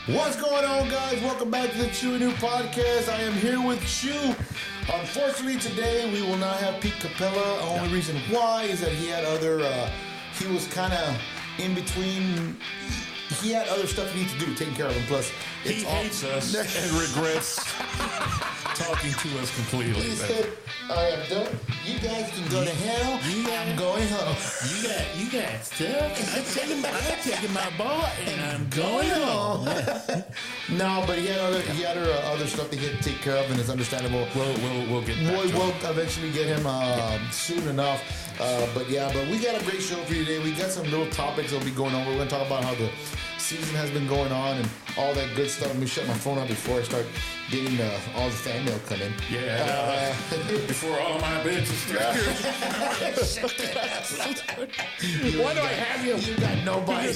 What's going on, guys? Welcome back to the Chew and New Podcast. I am here with Chew. Unfortunately, today we will not have Pete Capella. Only reason why is that he had he was kind of in between. He had other stuff he needs to do, taking care of him. Plus, he hates us and regrets talking to us completely. He said, I am done. You guys can go to hell. I'm going home. You got stuff. I'm taking my ball and I'm going home. No, but he had other stuff that he had to take care of, and it's understandable. We'll get back to We'll him. eventually get him soon enough. But we got a great show for you today. We got some little topics that'll be going on. We're going to talk about how the season has been going on and all that good stuff. Let me shut my phone up before I start getting all the fan mail coming. Yeah, before all my bitches. Why do I have you? You got nobody.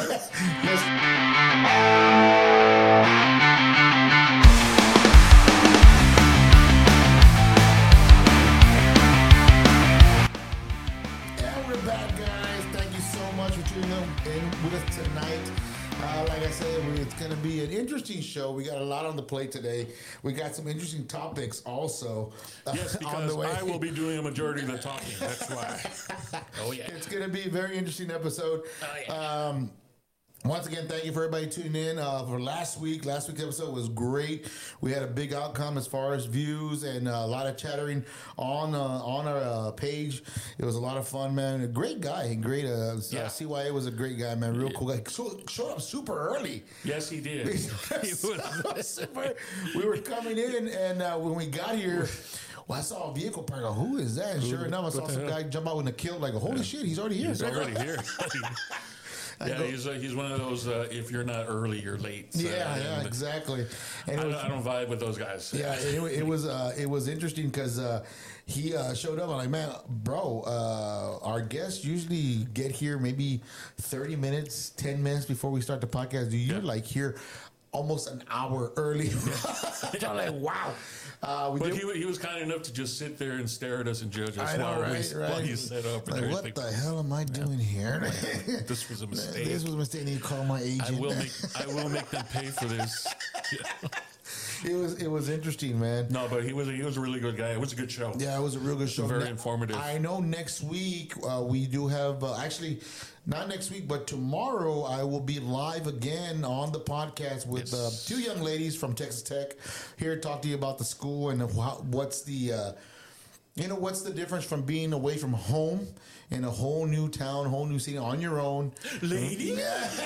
And we're back, guys. Thank you so much for tuning in with us tonight. Like I said, it's going to be an interesting show. We got a lot on the plate today. We got some interesting topics also. Yes, on the because way. I will be doing a majority of the talking. That's why. Oh, yeah. It's going to be a very interesting episode. Oh, yeah. Once again, thank you for everybody tuning in for last week. Last week's episode was great. We had a big outcome as far as views and a lot of chattering on our page. It was a lot of fun, man. A great guy. Great. CYA was a great guy, man. Real cool guy. Showed up super early. Yes, he did. We were coming in, and when we got here, I saw a vehicle parked. Who is that? And sure enough, I saw some guy jump out with a kilt. Like, holy shit, he's already here. He's already here. Yeah, he's one of those. If you're not early, you're late. Yeah, exactly. And I don't vibe with those guys. Yeah, it was interesting because he showed up. I'm like, man, bro, our guests usually get here maybe 30 minutes, 10 minutes before we start the podcast. You're like here almost an hour early. I'm like, wow. But he was kind enough to just sit there and stare at us and judge us while you set up. Like, what the hell am I doing here? This was a mistake. This was a mistake. And he called my agent. I will make them pay for this. Yeah. It was interesting, man. No, but he was a really good guy. It was a good show. Yeah, it was a real good show. Very informative. I know next week we do have actually not next week, but tomorrow I will be live again on the podcast with two young ladies from Texas Tech here to talk to you about the school and what's the what's the difference from being away from home in a whole new town, whole new city on your own, lady.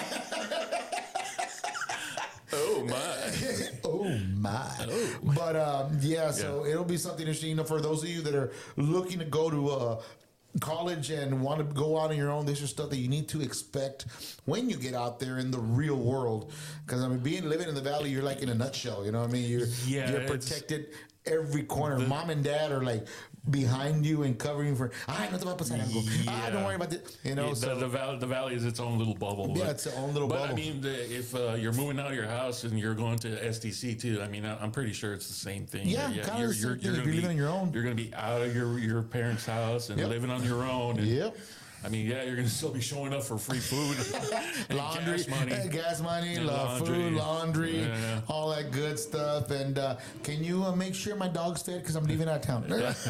Oh my! Oh my! Oh. But so it'll be something interesting. For those of you that are looking to go to college and want to go out on your own, this is stuff that you need to expect when you get out there in the real world. Because living in the valley, you're like in a nutshell. You know what I mean? You're protected every corner. Mom and dad are like behind you and covering for. No te va a pasar algo. Don't worry about it. The valley is its own little bubble. Yeah, it's its own little bubble. But I mean, if you're moving out of your house and you're going to SDC too, I mean, I'm pretty sure it's the same thing. Yeah, kind of. You're living on your own. You're going to be out of your parents' house and living on your own. And, I mean, you're going to still be showing up for free food, laundry, gas money, food, laundry, all that good stuff. And can you make sure my dog's fed because I'm leaving out of town?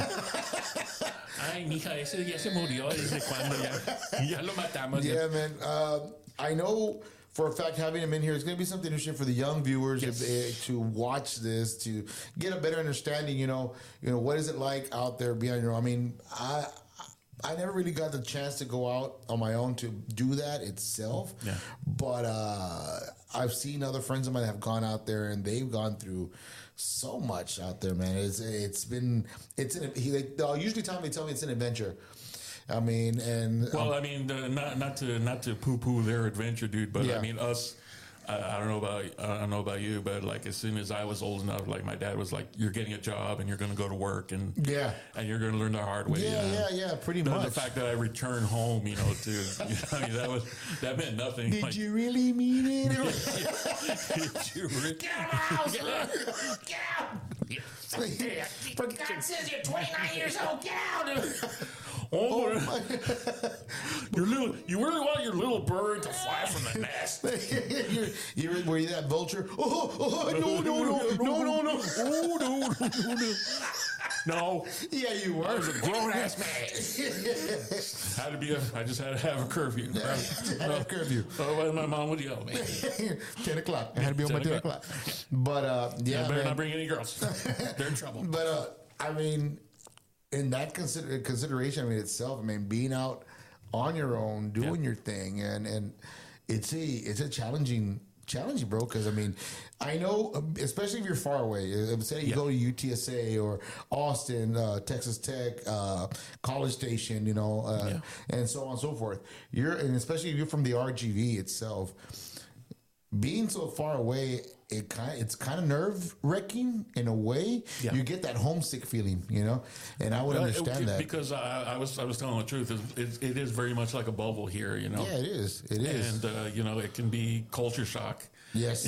Ay, mija, ese ya se murió desde cuando ya lo matamos. Yeah, man. I know for a fact having him in here is going to be something interesting for the young viewers to watch this, to get a better understanding. You know, what is it like out there beyond your own? I mean, I never really got the chance to go out on my own to do that itself. Yeah. But I've seen other friends of mine that have gone out there and they've gone through so much out there, man. They'll usually tell me it's an adventure. I mean, not to poo-poo their adventure, dude, but I mean us. I don't know about you, but like as soon as I was old enough, like my dad was like, "You're getting a job and you're going to go to work and you're going to learn the hard way." Yeah, pretty much. The fact that I returned home, that meant nothing. Did you really mean it? Did you really? Get out! Get out! For God says you're 29 years old. Get out. Oh, you really want your little bird to fly from the nest? Were you that vulture? No. No. Yeah, you were. I was a grown ass man. I just had to have a curfew. My mom would yell at me. 10 o'clock. I had to be on my 10 o'clock. But yeah, I better not bring any girls. They're in trouble. But I mean, in that consideration, I mean itself, I mean being out on your own, doing your thing, and it's a challenging, bro. Because I mean, I know, especially if you're far away. Say you go to UTSA or Austin, Texas Tech, College Station, and so on and so forth. And especially if you're from the RGV itself, being so far away, it's kind of nerve wracking in a way. Yeah. You get that homesick feeling, and I would understand that because I was telling the truth. It is very much like a bubble here, Yeah, it is. It is, and it can be culture shock. Yes,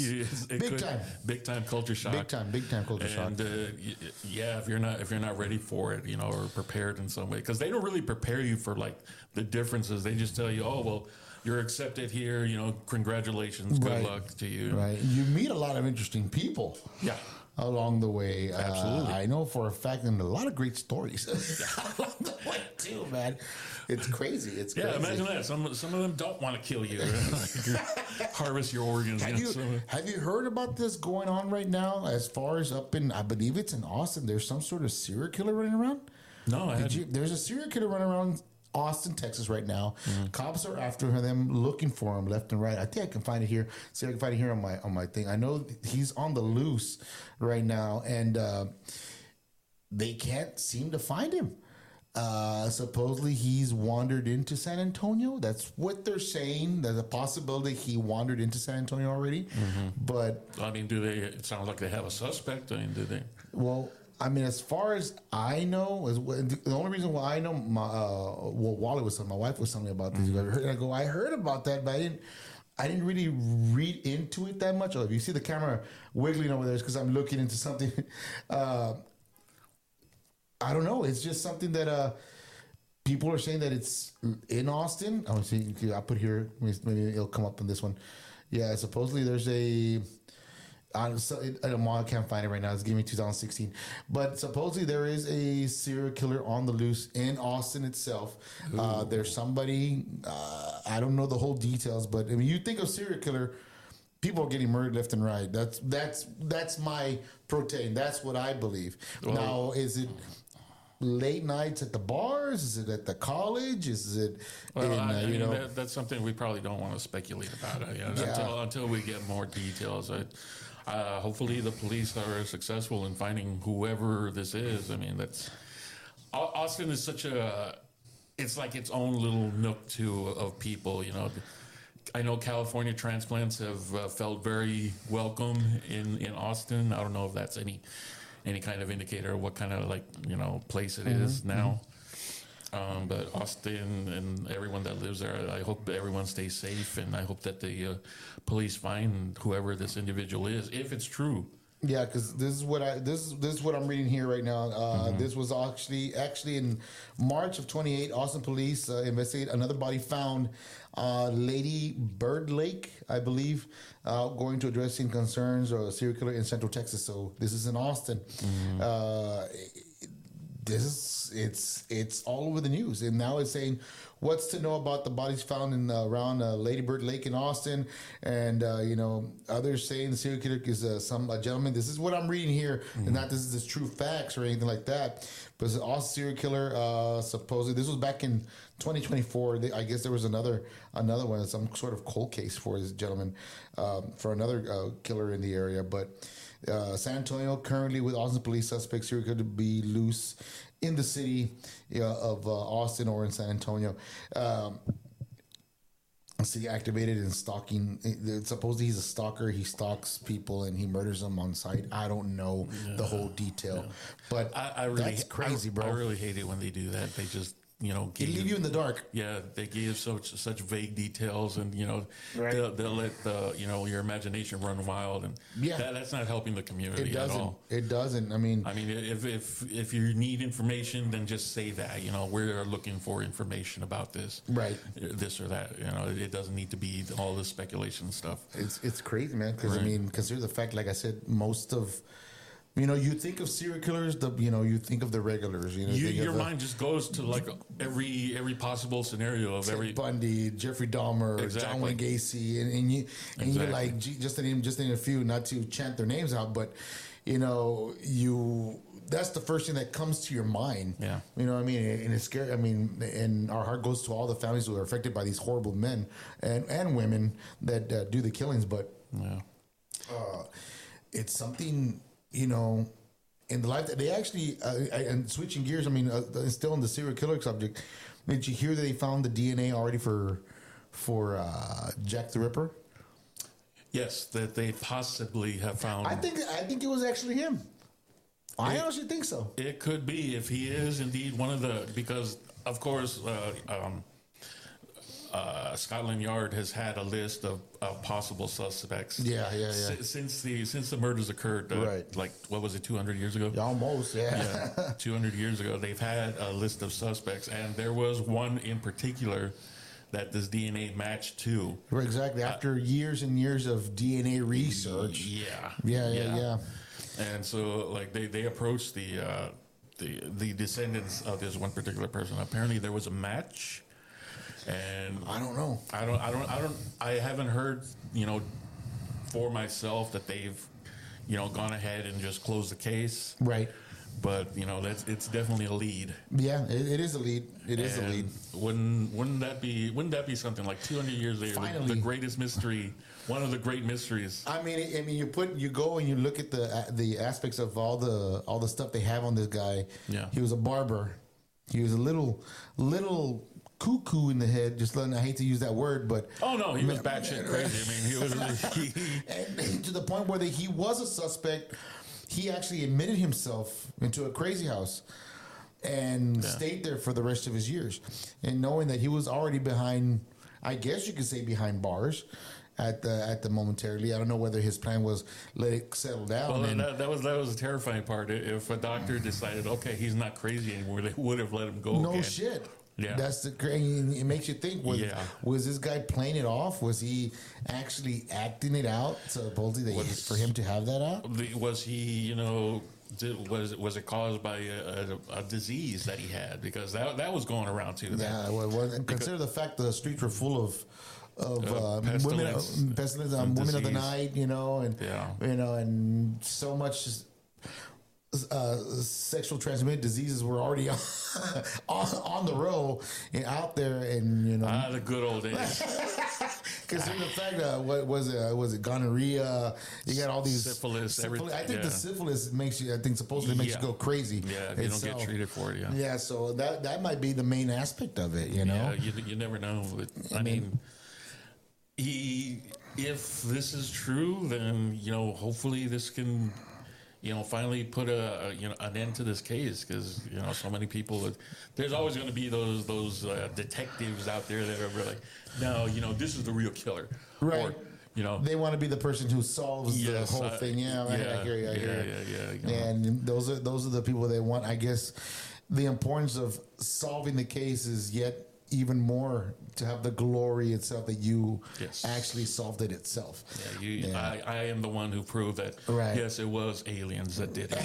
big time culture shock. Big time culture shock. And if you're not ready for it, or prepared in some way, because they don't really prepare you for like the differences. They just tell you, oh well, you're accepted here. Congratulations, good luck to you. Right, you meet a lot of interesting people. Yeah. Along the way, absolutely. I know for a fact, and a lot of great stories along the way too, man. It's crazy. It's crazy. Yeah, imagine that. Some of them don't want to kill you, harvest your organs. Have you heard about this going on right now? As far as up in, I believe it's in Austin. There's some sort of serial killer running around. No, there's a serial killer running around Austin, Texas right now. Cops are after them, looking for him left and right. I think I can find it here. See if I can find it here on my thing. I know he's on the loose right now, and they can't seem to find him. Supposedly he's wandered into San Antonio. That's what they're saying. There's a possibility he wandered into San Antonio already. Mm-hmm. But I mean, it sounds like they have a suspect. I mean, do they? Well, I mean, as far as I know, the only reason why I know, Wally was telling, my wife was telling me about this. Mm-hmm. I heard about that, but I didn't really read into it that much. Oh, if you see the camera wiggling over there, it's because I'm looking into something. I don't know. It's just something that people are saying that it's in Austin. I'll see. I'll put here. Maybe it'll come up in this one. Yeah, supposedly there's a. I can't find it right now. It's giving me 2016. But supposedly there is a serial killer on the loose in Austin itself. There's somebody, I don't know the whole details, but I mean, you think of serial killer, people are getting murdered left and right. That's my protein. That's what I believe. Well, now, is it late nights at the bars? Is it at the college? Is it that's something we probably don't want to speculate about until we get more details. Hopefully the police are successful in finding whoever this is. I mean, Austin is it's like its own little nook too of people, I know California transplants have felt very welcome in Austin. I don't know if that's any kind of indicator of what kind of place it is now. But Austin and everyone that lives there, I hope everyone stays safe, and I hope that the police find whoever this individual is, if it's true. Yeah, because this is what I'm reading here right now. This was actually in March of 28. Austin police investigate another body found, Lady Bird Lake, I believe, going to addressing concerns of a serial killer in Central Texas. So this is in Austin. It's all over the news, and now it's saying what's to know about the bodies found in around Lady Bird Lake in Austin, and others saying the serial killer is a gentleman. This is what I'm reading here, and not this is true facts or anything like that. But it's an Austin serial killer. Supposedly, this was back in 2024. I guess there was another one, some sort of cold case for this gentleman, for another killer in the area, but. San Antonio currently with Austin police suspects here could be loose in the city of Austin or in San Antonio. City activated and stalking. Supposedly he's a stalker. He stalks people and he murders them on sight. I don't know the whole detail, but that's crazy, bro. I really hate it when they do that. They just They leave you in the dark. Yeah, they give such vague details, and Right. they'll let your imagination run wild, and that's not helping the community It at doesn't. all. It doesn't. I mean, if you need information, then just say that. We're looking for information about this, Right. This or that. It doesn't need to be all this speculation stuff. it's crazy, man. Because Right. I mean, consider the fact, like I said, most of you think of serial killers, you think of the regulars. Your mind just goes to like every possible scenario of every Bundy, Jeffrey Dahmer, Exactly. John Wayne Gacy, and you're Exactly. like, gee, just to name a few, not to chant their names out, but that's the first thing that comes to your mind. Yeah. You know what I mean? And it's scary. I mean, and our heart goes to all the families who are affected by these horrible men and women that do the killings. But it's something, in the life that they actually, and switching gears, I mean, still on the serial killer subject, did you hear that they found the DNA already for Jack the Ripper? Yes, that they possibly have found. I think it was actually him. I honestly think so. It could be, if he is indeed one of the, because of course Scotland Yard has had a list of possible suspects. Yeah. Since the murders occurred, Right. Like what was it, 200 years ago? Almost, yeah. 200 years ago, they've had a list of suspects, and there was one in particular that this DNA matched to. Right, exactly. After years and years of DNA research. Yeah. And so, like, they approached the descendants of this one particular person. Apparently, there was a match, and I don't know. I haven't heard, for myself that they've, gone ahead and just closed the case. Right. But it's definitely a lead. Yeah, it is a lead. It is a lead. Wouldn't that be something like 200 years later? Finally. The greatest mystery, one of the great mysteries. I mean, you go and you look at the aspects of all the stuff they have on this guy. Yeah. He was a barber. He was a little cuckoo in the head. I hate to use that word, but Oh no, he was batshit crazy. I mean, he was. and to the point where he was a suspect. He actually admitted himself into a crazy house and stayed there for the rest of his years. And knowing that he was already behind, I guess you could say behind bars at the momentarily. I don't know whether his plan was let it settle down. Well, that was the terrifying part. If a doctor decided, okay, he's not crazy anymore, they would have let him go. No again. shit. Yeah. That's the crazy. It makes you think. Was this guy playing it off? Was he actually acting it out? Supposedly, for him to have that out. Was he? Was it caused by a disease that he had? Because that was going around too. Yeah. And consider the fact that the streets were full of pestilence, women of the night. And so much. Sexual transmitted diseases were already on the roll and out there, and the good old days. Considering the fact that what was it gonorrhea? You got all these syphilis. I think the syphilis makes you. I think supposedly makes you go crazy. Yeah, if you don't get treated for it. Yeah, so that might be the main aspect of it. You know, you never know. But, I mean, if this is true, then hopefully this can. Finally put an end to this case, because so many people. There's always going to be those detectives out there that are like, no, this is the real killer, right? Or, they want to be the person who solves the whole thing. I hear you. And those are the people they want. I guess the importance of solving the case is yet even more to have the glory itself that you actually solved it itself. I am the one who proved that. Right. Yes, it was aliens that did it.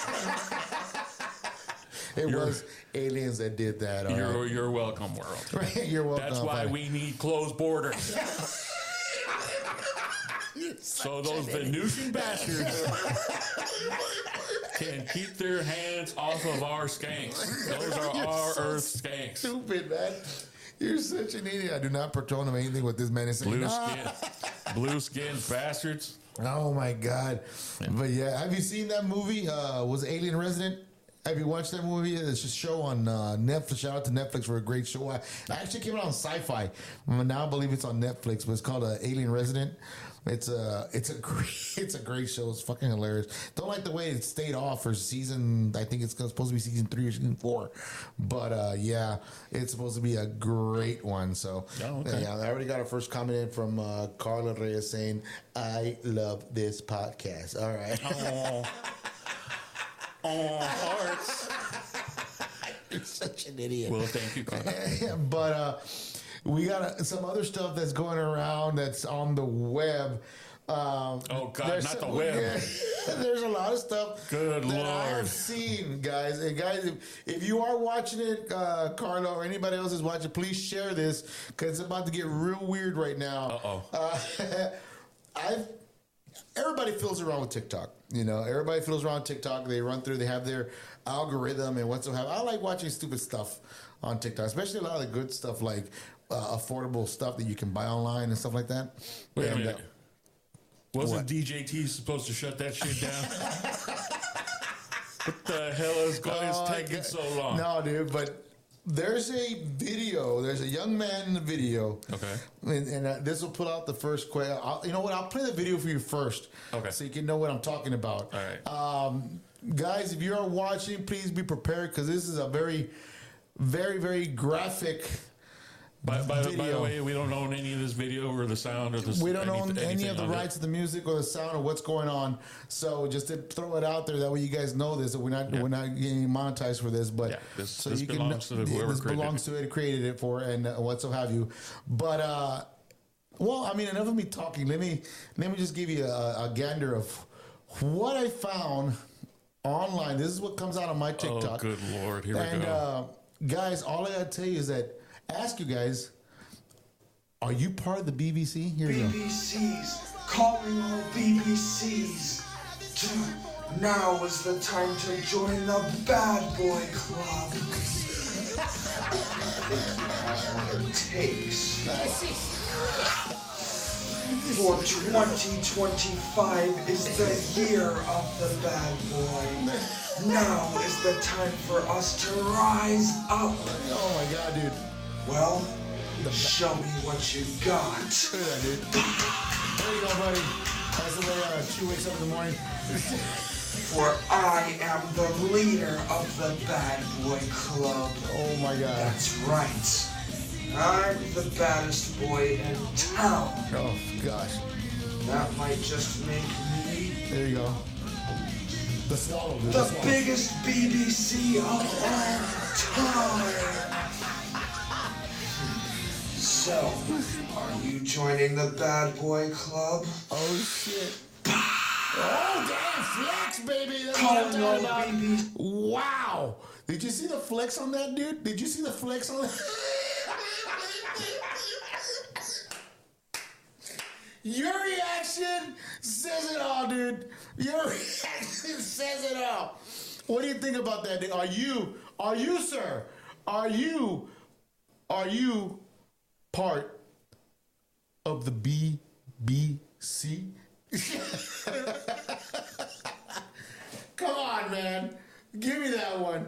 It was aliens that did that. You're welcome, world. Right, you're welcome. That's why we need closed borders. So those Venusian bastards can keep their hands off of our skanks. Those are our Earth skanks. Stupid, man. You're such an idiot. I do not patron of anything what this man is saying. Blue skin bastards. Oh my God. Yeah. But yeah, have you seen that movie? Was Alien Resident? Have you watched that movie? It's a show on Netflix. Shout out to Netflix for a great show. I actually came out on Sci-Fi. Now I believe it's on Netflix, but it's called Alien Resident. It's a great show. It's fucking hilarious. Don't like the way it stayed off for season. I think it's supposed to be season 3 or season 4, but yeah, it's supposed to be a great one. So yeah, I already got our first comment in from Carla Reyes saying, "I love this podcast." All right. Hearts. You're such an idiot. Well, thank you, Carla. But we got some other stuff that's going around that's on the web. Oh God, not the web. There's a lot of stuff. Good that Lord. I've seen, guys. And guys, if you are watching it, Carlo, or anybody else is watching, please share this because it's about to get real weird right now. Everybody feels around with TikTok. You know, everybody feels around TikTok. They run through. They have their algorithm and whatsoever. I like watching stupid stuff on TikTok, especially a lot of the good stuff like affordable stuff that you can buy online and stuff like that. Wait a minute. Wasn't DJT supposed to shut that shit down? What the hell is taking so long? No, dude, but there's a video. There's a young man in the video. Okay. And this will pull out the first question. You know what? I'll play the video for you first. Okay. So you can know what I'm talking about. All right. Guys, if you are watching, please be prepared because this is a very, very, very graphic By the way, we don't own any of this video or the sound or the. We don't own any of the rights to the music or the sound or what's going on. So just to throw it out there, that way you guys know this. That we're not getting monetized for this, but this belongs to whoever created it for and what so have you. But well, I mean, enough of me talking. Let me just give you a gander of what I found online. This is what comes out on my TikTok. Oh, good Lord! Here we go. Guys, all I gotta tell you is that. Ask you guys, are you part of the BBC? Here you go. BBCs, calling all BBCs. Now is the time to join the Bad Boy Club. I think you have what it takes. For 2025 is the year of the Bad Boy. Now is the time for us to rise up. Oh my God, dude. Well, show me what you got. Look at that, dude. There you go, buddy. That's the way she wakes up in the morning. For I am the leader of the Bad Boy Club. Oh my God. That's right. I'm the baddest boy in town. Oh gosh. That might just make me There you go. The swallow, dude. the biggest BBC of all time. So, are you joining the Bad Boy Club? Oh shit. Oh damn, flex, baby. That's Call what I'm talking no about. baby. Wow. Did you see the flex on that, dude? Did you see the flex on that? Your reaction says it all, dude. Your reaction says it all. What do you think about that? Are you, sir? Are you part of the BBC? Come on, man. Give me that one.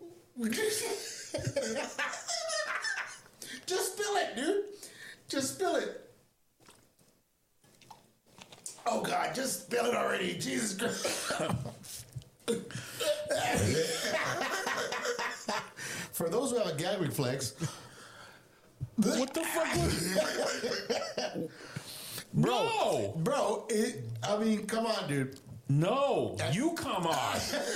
Just spill it, dude. Just spill it. Oh, God, just spill it already. Jesus Christ. For those who have a gag reflex. What the fuck? Bro, I mean, come on, dude. No, you come on.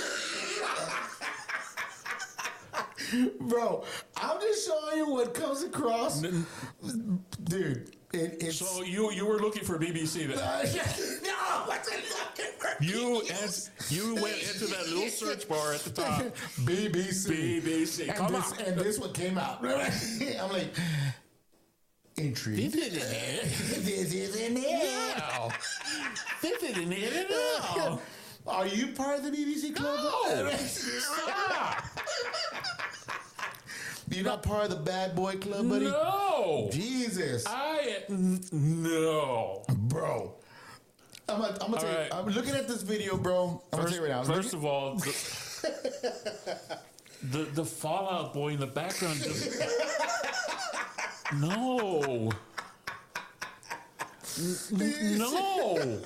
Bro, I'm just showing you what comes across. Dude, it's... So you were looking for BBC then? No, I wasn't looking for You went into that little search bar at the top. BBC. Come on. And this one came out. I'm like... Intrigue. This is in there. No. Are you part of the BBC Club? No. You're not part of the Bad Boy Club, buddy? No. Jesus. No. Bro. I'm gonna tell you, right. I'm looking at this video, bro. I'm gonna tell you right now. First of all, the Fallout Boy in the background just... No. No.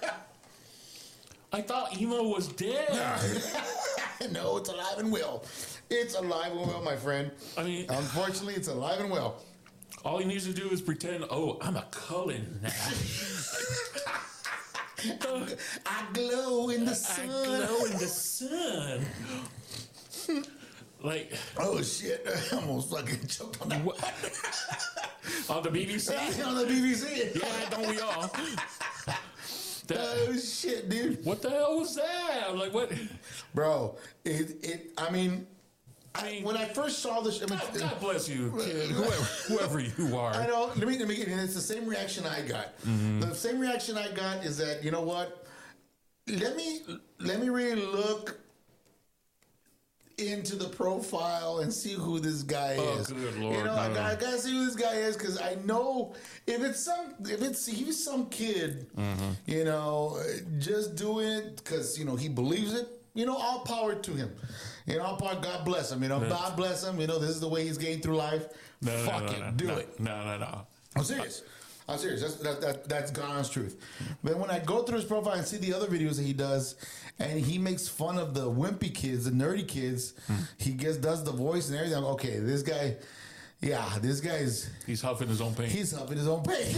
I thought emo was dead. No, it's alive and well. It's alive and well, my friend. I mean, unfortunately, it's alive and well. All he needs to do is pretend, oh, I'm a Cullen now. I glow in the sun. I glow in the sun. Like, oh shit! I almost fucking choked on that. On the BBC? On the BBC. Yeah, don't we all? Oh shit, dude! What the hell was that? I'm like, what, bro? I mean, when I first saw this, God bless you, kid, whoever you are. I know. Let me get it. It's the same reaction I got. Mm-hmm. The same reaction I got is that, you know what? Let me really look into the profile and see who this guy is. Good Lord, you know, I gotta see who this guy is, because I know if he's some kid, you know, just doing it because, you know, he believes it. You know, all power to him. You know, all power. God bless him. You know, God bless him. You know, this is the way he's getting through life. Fuck it, do it. No. I'm serious. That's God's truth. But when I go through his profile and see the other videos that he does, and he makes fun of the wimpy kids, the nerdy kids, he does the voice and everything. I'm, okay, this guy, he's huffing his own pain. He's huffing his own pain.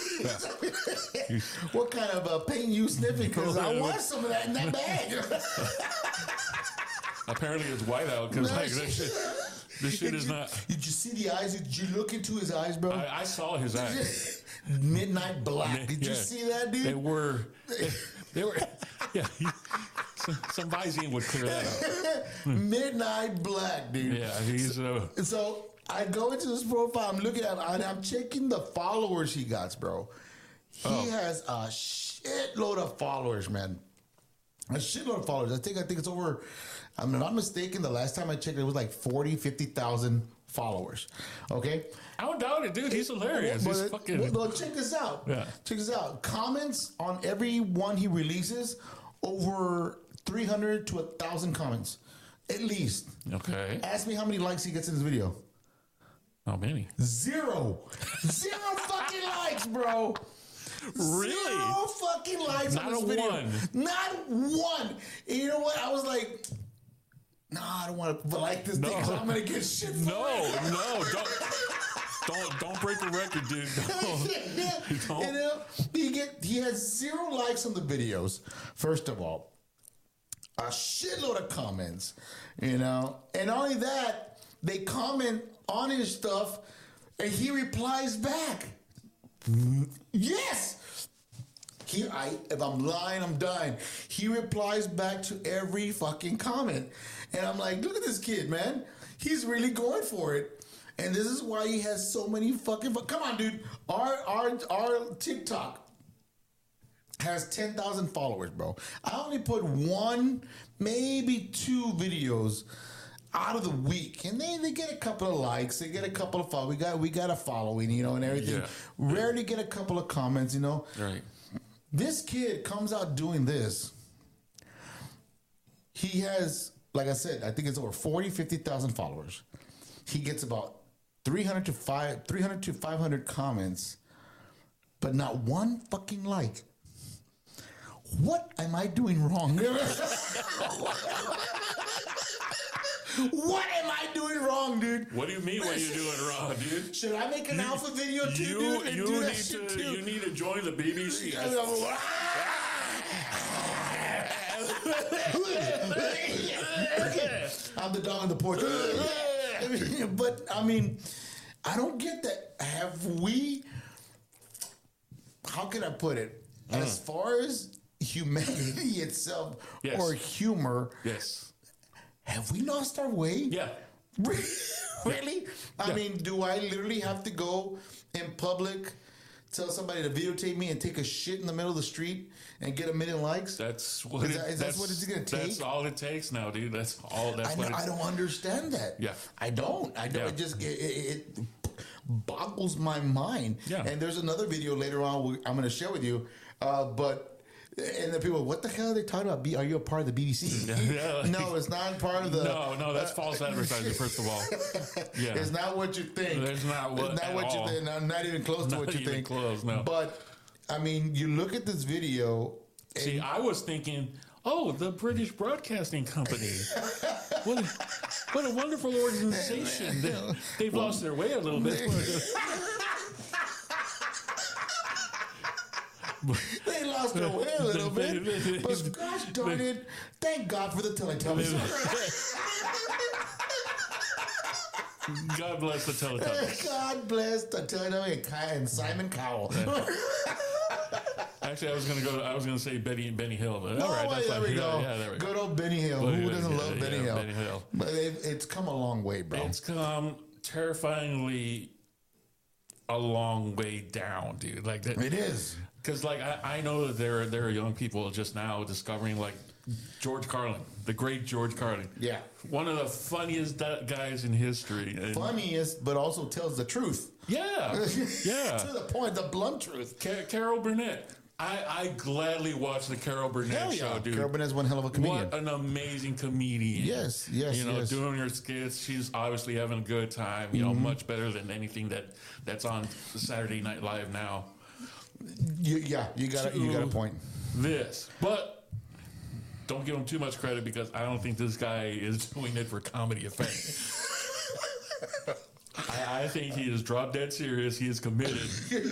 What kind of pain you sniffing? Because I want some of that in that bag. Apparently it's whiteout, because this shit is not. Did you see the eyes? Did you look into his eyes, bro? I saw his eyes. Midnight black. Did you see that, dude? They were. Yeah. Some Visine would clear that up. Midnight black, dude. Yeah, he's. So I go into his profile. I'm looking at him, and I'm checking the followers he got, bro. He has a shitload of followers, man. A shitload of followers. I think it's over. I'm not mistaken. The last time I checked, it was like 50,000 followers. Okay. I don't doubt it, dude. He's hilarious. He's fucking. Well, check this out. Yeah. Check this out. Comments on every one he releases, over 300 to 1,000 comments, at least. Okay. Ask me how many likes he gets in this video. How many? Zero fucking likes, bro. Really? Zero fucking likes on this video. One. Not one. And you know what? I was like, nah, I don't want to like this thing, because I'm gonna get shit for it. Don't break the record, dude. Don't. You know, he has 0 likes on the videos. First of all, a shitload of comments. You know, and not only that, they comment on his stuff, and he replies back. Yes. If I'm lying, I'm dying. He replies back to every fucking comment. And I'm like, look at this kid, man. He's really going for it. And this is why he has so many fucking... Come on, dude. Our TikTok has 10,000 followers, bro. I only put 1, maybe 2 videos out of the week, and they get a couple of likes, they get a couple of followers. We got a following, you know, and everything. Yeah. Rarely get a couple of comments, you know. Right. This kid comes out doing this. He has, like I said, I think it's over 50,000 followers. He gets about 300 to 500 comments, but not one fucking like. What am I doing wrong? What am I doing wrong, dude? What do you mean what are you doing wrong, dude? Should I make an alpha video too, dude? You need to join the BBC. I'm the dog on the porch. But, I mean, I don't get that. How can I put it? As far as humanity itself, yes, or humor, yes, have we lost our way? Yeah. Really? I mean, do I literally have to go in public, tell somebody to videotape me and take a shit in the middle of the street and get 1 million likes? That's what that's what it's going to take? That's all it takes now, dude. That's all. I don't understand that. Yeah. I don't. Yeah. It boggles my mind. Yeah. And there's another video later on I'm going to share with you, but... And the people, what the hell are they talking about? Are you a part of the BBC? Yeah. No, it's not part of the... No, that's false advertising, first of all. Yeah. It's not what you think. It's not what you think. Not even close to what you think. Close, no. But I mean, you look at this video. See, I was thinking, oh, the British Broadcasting Company. What a wonderful organization. They've lost their way a little bit. They lost their way a little bit. But gosh darn it, thank God for the Teletubbies. God bless the Teletubbies. God bless the Teletubbies and Simon Cowell. Actually, I was gonna say Benny Hill, but all right, that's there fine. we go. Yeah, there we go. Good old Benny Hill. Who doesn't love Benny Hill? Benny Hill. But it's come a long way, bro. It's come terrifyingly a long way down, dude. Like that. It is. Because like I know that there are young people just now discovering like George Carlin, the great George Carlin. Yeah. One of the funniest guys in history. And funniest, but also tells the truth. Yeah. Yeah. To the point, the blunt truth. Carol Burnett. I gladly watch the Carol Burnett show, dude. Carol Burnett's one hell of a comedian. What an amazing comedian. Yes. You know, doing her skits, she's obviously having a good time. You know, much better than anything that's on Saturday Night Live now. You got a point. This, but don't give him too much credit because I don't think this guy is doing it for comedy effect. I think he is drop dead serious. He is committed.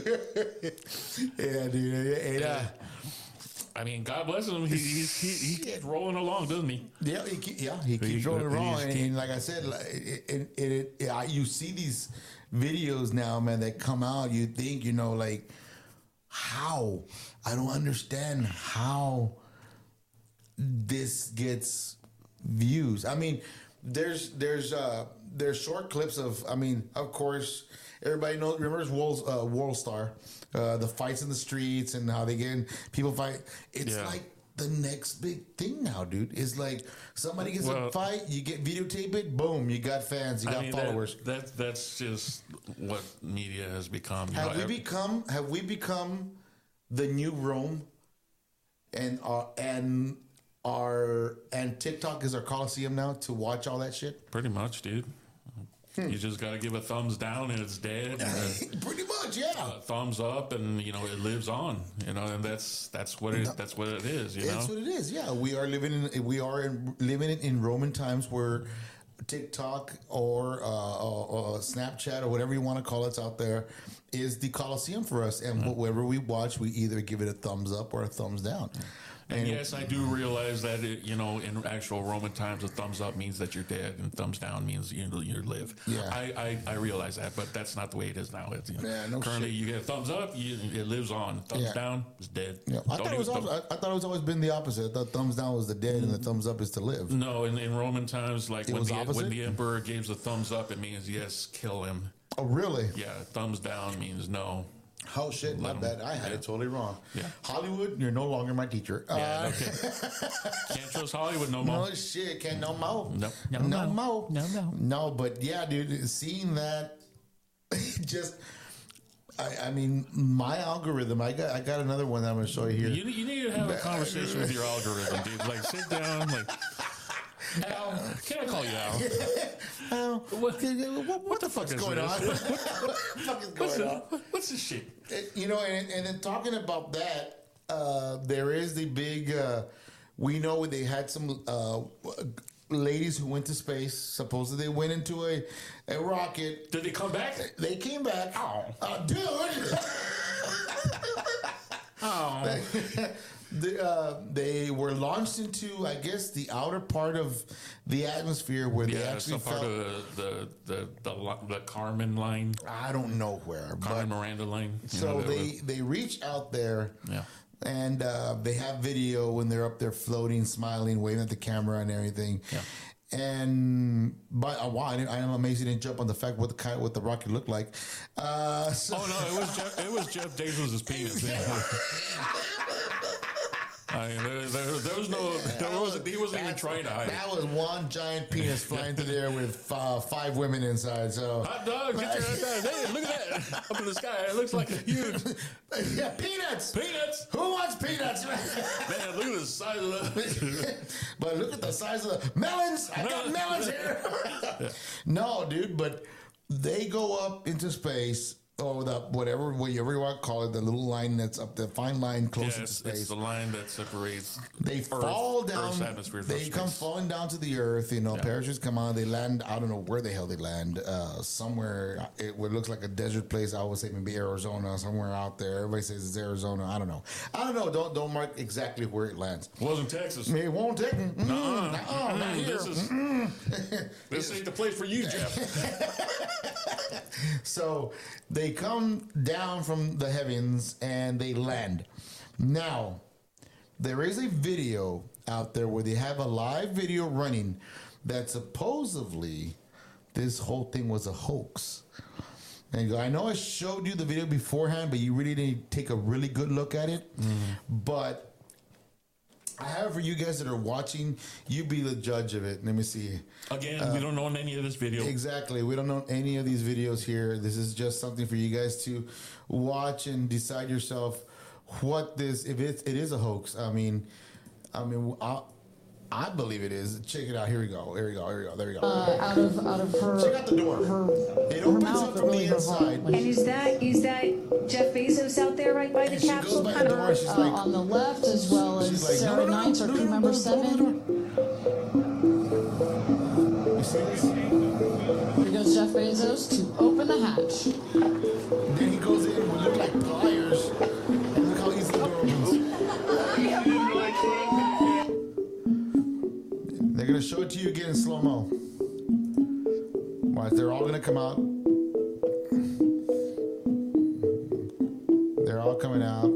Yeah, dude. Yeah. I mean, God bless him. He keeps rolling along, doesn't he? Yeah, he keeps rolling along. And like I said, you see these videos now, man, that come out. You think, you know, like, how? I don't understand how this gets views. I mean, there's short clips of. I mean, of course, everybody remembers World Star, the fights in the streets and how they get in, people fight. It's like the next big thing now, dude. It's like somebody gets a fight, you get videotape it, boom, you got fans, you got followers. That's just what media has become. Have we become the new Rome, and TikTok is our Coliseum now to watch all that shit? Pretty much, dude. You just got to give a thumbs down and it's dead. Pretty much, yeah. Thumbs up and you know it lives on. You know, and that's what it is. You know, that's what it is. Yeah, we are living in Roman times where TikTok or Snapchat or whatever you want to call it's out there is the Coliseum for us. And whatever we watch, we either give it a thumbs up or a thumbs down. And yes, I do realize that in actual Roman times, a thumbs up means that you're dead, and thumbs down means you live. Yeah, I realize that, but that's not the way it is now. It's, currently, you get a thumbs up, it lives on. Thumbs down is dead. Yeah. I thought it was always been the opposite. I thought thumbs down was the dead, and the thumbs up is to live. No, in Roman times, like when the emperor gives a thumbs up, it means yes, kill him. Oh, really? Yeah. Thumbs down means no. Oh shit, my bad. I had it totally wrong. Yeah. Hollywood, you're no longer my teacher. Yeah, okay. Can't trust Hollywood no more. No shit, can't no more. No more. No, but yeah, dude, seeing that just I mean, my algorithm, I got another one that I'm gonna show you here. You need to have a conversation with your algorithm, dude. Like sit down, like Al, can I call you Al? Al, what the fuck is going on? What the fuck is going on? What's this shit? And then talking about that, there is the big. We know they had some ladies who went to space. Supposedly they went into a rocket. Did they come back? They came back. Oh, dude. Oh. They were launched into, I guess, the outer part of the atmosphere where they actually part of the Carmen line. I don't know where. Carmen Miranda line. So they reach out there. Yeah. And they have video when they're up there floating, smiling, waving at the camera and everything. Yeah. But I'm amazed he didn't jump on the fact what the rocket looked like. It was Jeff Bezos' penis. I mean, he wasn't even trying to hide it. That was one giant penis flying through there with 5 women inside. So hot dog, get your hot dog. Hey, look at that up in the sky. It looks like huge. Yeah, peanuts. Peanuts. Who wants peanuts? Man, look at the size of the. But look at the size of the melons. I got melons here. No, dude, but they go up into space. whatever you want to call it, the little line that's up, the fine line close to space. It's the line that separates. They fall down. Earth's atmosphere They from come space. falling down to the earth. Parachutes come on. They land. I don't know where the hell they land. Somewhere. It looks like a desert place. I would say maybe Arizona, somewhere out there. Everybody says it's Arizona. I don't know. Don't mark exactly where it lands. It wasn't Texas. It won't take. Not here. This ain't the place for you, Jeff. So they come down from the heavens and they land. Now, there is a video out there where they have a live video running that supposedly this whole thing was a hoax. And I know I showed you the video beforehand, but you really didn't take a really good look at it. But I have for you guys that are watching, you be the judge of it. Let me see. Again, we don't know any of this video. Exactly. We don't know any of these videos here. This is just something for you guys to watch and decide yourself what this, if it is a hoax. I believe it is. Check it out. Here we go. There we go. There we go. Out of her. Check out the door. It opens up from the inside. And is that Jeff Bezos out there right by the And she capsule? goes by the door and she's like, On the left, as well she's as like, Sarah Knights, our crew member 7. You see this? Here goes Jeff Bezos to open the hatch. Then he goes in with look like pliers. And look how easy the door opens. They're going to show it to you again in slow-mo. Watch, they're all going to come out. They're all coming out.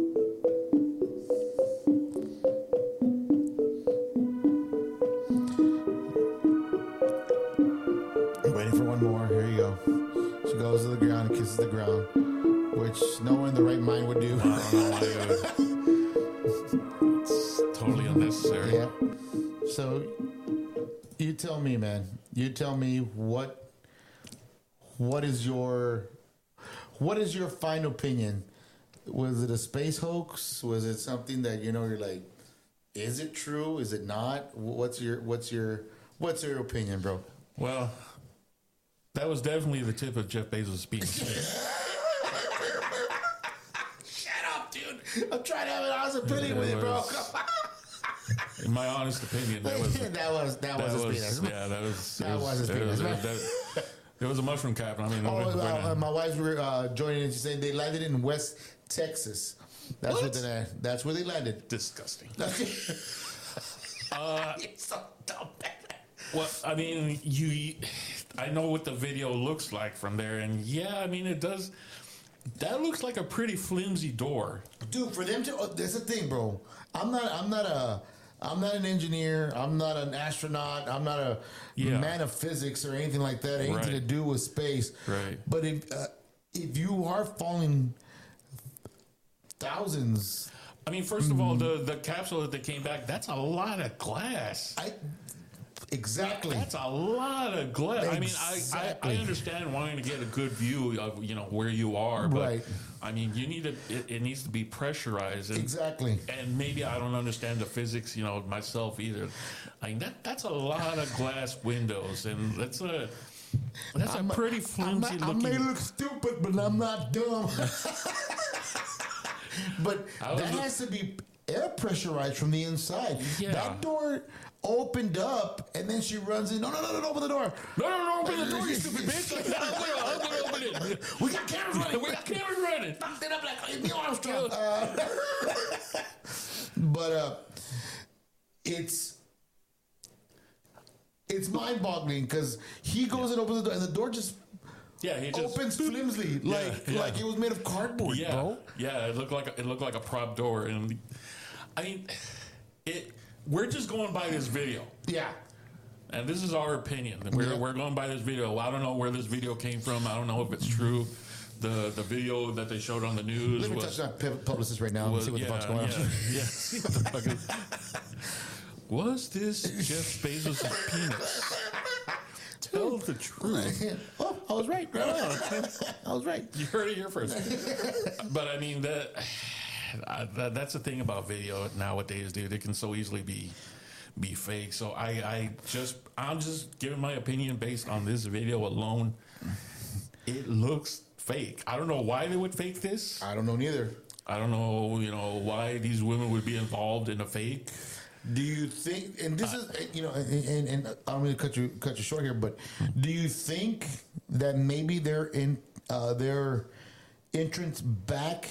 Waiting for one more. Here you go. She goes to the ground and kisses the ground, which no one in the right mind would do. I don't know why it's totally unnecessary. Yeah. So, you tell me, man. You tell me what is your final opinion? Was it a space hoax? Was it something that you're like, is it true? Is it not? What's your opinion, bro? Well, that was definitely the tip of Jeff Bezos' penis. Shut up, dude. I'm trying to have an honest opinion with you, bro. In my honest opinion, that was that was his penis. Yeah, that was his penis. It was a mushroom cap. I mean, My wife's were joining in. She's saying they landed in West Texas. That's that's where they landed. disgusting. It's so dumb. Well, I mean, I know what the video looks like from there, and yeah, I mean, it does. That looks like a pretty flimsy door, Dude, for them to that's the thing, bro. I'm not an engineer. I'm not an astronaut. I'm not a man of physics or anything like that. Anything to do with space. Right. But if you are falling thousands, I mean, first of all, the capsule that they came back, that's a lot of glass. Exactly. That's a lot of glass. I mean, Exactly. I understand wanting to get a good view of where you are, but Right. I mean, you need it needs to be pressurized. And, Exactly. And maybe I don't understand the physics, myself either. I mean, that's a lot of glass windows, and that's a pretty flimsy I looking. may look stupid, but I'm not dumb. But that has to be air pressurized from the inside. Yeah. That door opened up, and then she runs in. No, open the door. No, open the door, you stupid bitch. I'm gonna open it. We got cameras running. We got cameras running. Fucked it up like Neil Armstrong. But it's mind-boggling because he goes and opens the door, and the door just he just opens flimsily, like it was made of cardboard, bro. Yeah, it looked like a prop door, and I mean, we're just going by this video. Yeah. And this is our opinion. We're going by this video. I don't know where this video came from. I don't know if it's true. The video that they showed on the news. Let me touch that publicist right now and see what the fuck's going on. Yeah. See what the fuck is. Was this Jeff Bezos' penis? Tell the truth. Oh, I was right. I was right. You heard it here first. But I mean that's the thing about video nowadays, dude. It can so easily be fake. So I'm just giving my opinion based on this video alone. It looks fake. I don't know why they would fake this. I don't know neither. I don't know, why these women would be involved in a fake. Do you think? And this is, and I'm going to cut you short here, but do you think that maybe their entrance back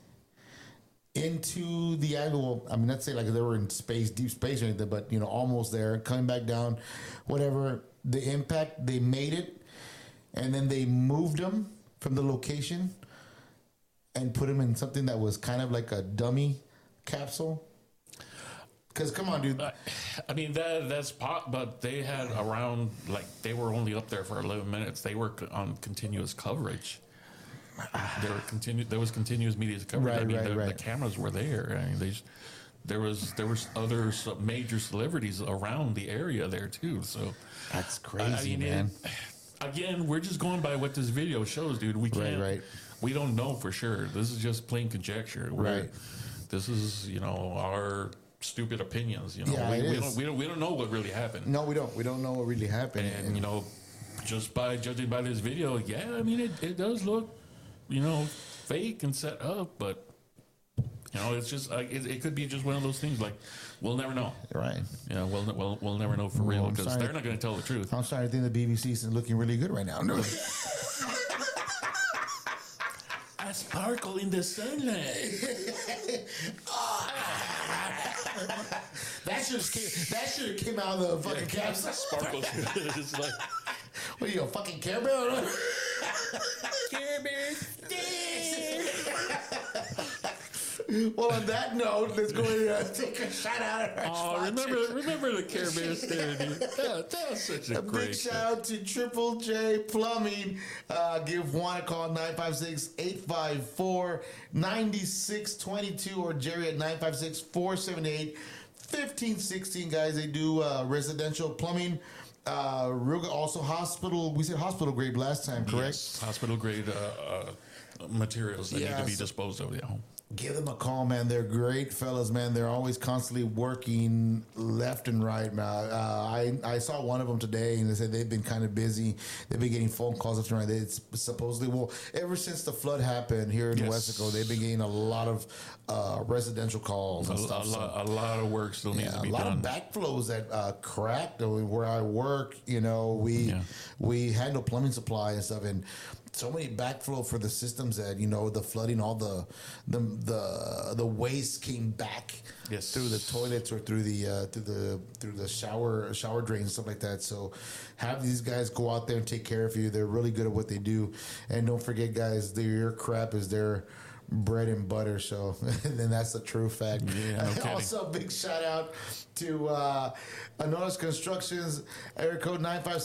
into the angle? I mean, let's say like they were in space, deep space or anything, but almost there, coming back down, whatever. The impact, they made it, and then they moved them from the location and put them in something that was kind of like a dummy capsule. Because come on, dude. I mean that's pop, but they had around they were only up there for 11 minutes. They were on continuous coverage. There was continuous media coverage. Right. The cameras were there. I mean, there was other major celebrities around the area there too. So that's crazy, man. Again, we're just going by what this video shows, dude. We can't. Right. We don't know for sure. This is just plain conjecture. This is our stupid opinions. We don't know what really happened. No, we don't. We don't know what really happened. And just by judging by this video, I mean it does look, fake and set up, but it's just it could be just one of those things. Like we'll never know. Right. We'll never know for real because they're not going to tell the truth. I'm sorry. I think the BBC is looking really good right now. No. I sparkle in the sunlight. That should have came out of the fucking capsule. Sparkles. It's like, what are you, a fucking Care Bear? Care Bear. Well, on that note, let's go ahead and take a shout out at our remember the Care Bear stare, dude. That was such a great big shout out to Triple J Plumbing. Give Juan a call, 956-854-9622, or Jerry at 956-478-1516. Guys, they do residential plumbing. Also hospital. We said hospital grade last time, correct? Yes, hospital grade materials that need to be disposed of. Yeah. Give them a call, man. They're great fellas, man. They're always constantly working left and right, man. I saw one of them today, and they said they've been kind of busy. They've been getting phone calls left and right. It's supposedly, ever since the flood happened here in Wesco, they've been getting a lot of residential calls and stuff. A lot of work still needs to be done. A lot of backflows that cracked. Where I work, we handle plumbing supply and stuff, and so many backflow for the systems that the flooding, all the waste came back through the toilets or through the shower drains, stuff like that. So have these guys go out there and take care of you. They're really good at what they do, and don't forget, guys, your crap is their bread and butter. So then that's the true fact. Also, big shout out to Anolis Constructions, area code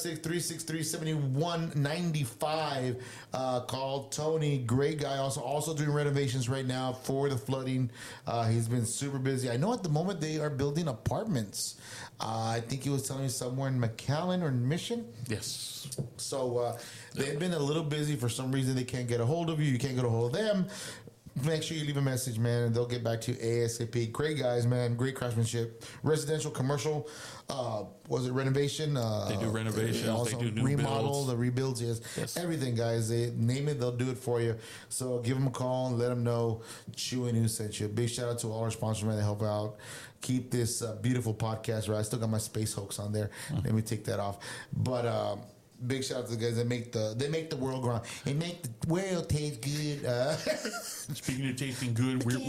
956-363-7195. Call Tony, great guy. Also doing renovations right now for the flooding. He's been super busy. I know at the moment they are building apartments. I think he was telling me somewhere in McAllen or Mission. Yes. So they've been a little busy. For some reason, they can't get a hold of you. You can't get a hold of them. Make sure you leave a message, man, and they'll get back to you ASAP. Great guys, man. Great craftsmanship. Residential, commercial. Was it renovation? They do renovations. Also they do new remodel, builds. the rebuilds. Yes. Everything, guys. They name it, they'll do it for you. So give them a call and let them know Chewy News sent you. Big shout out to all our sponsors, man, that help out. Keep this beautiful podcast right. I still got my space hoax on there. Let me take that off. But big shout out to the guys that make the world go round. They make the world taste good. Speaking of tasting good, we're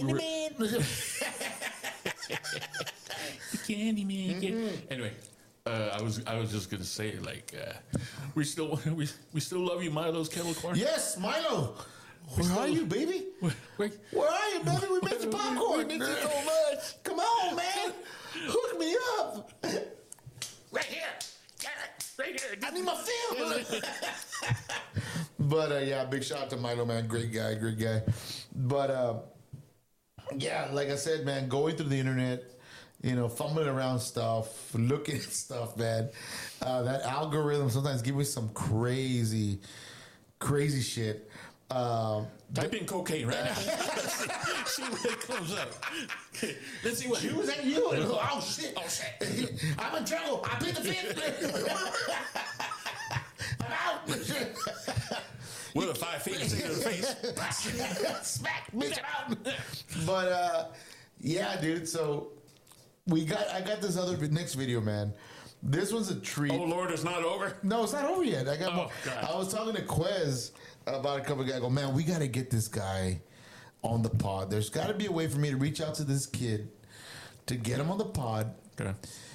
Candyman. Anyway, I was just gonna say, we still love you, Milo's Kettle Corn. Yes, Milo. Where are you, baby? Where are you, baby? We made you popcorn. Thank you so much. Come on, man. Hook me up. Right here. Right here. I need my film. But big shout out to Milo, man. Great guy. But like I said, man, going through the internet, fumbling around stuff, looking at stuff, man. That algorithm sometimes gives me some crazy shit. Type in cocaine right now. See what it comes up. Let's see what. Was that you? Oh shit! I'm in trouble. I put the fifth. I'm out. with a 5 feet to the face. Smack, bitch out. But yeah, dude. So I got this other next video, man. This one's a treat. Oh Lord, it's not over. No, it's not over yet. I got. Oh, God. I was talking to Quez about a couple of guys. I go, man, we got to get this guy on the pod. There's got to be a way for me to reach out to this kid to get him on the pod. Okay.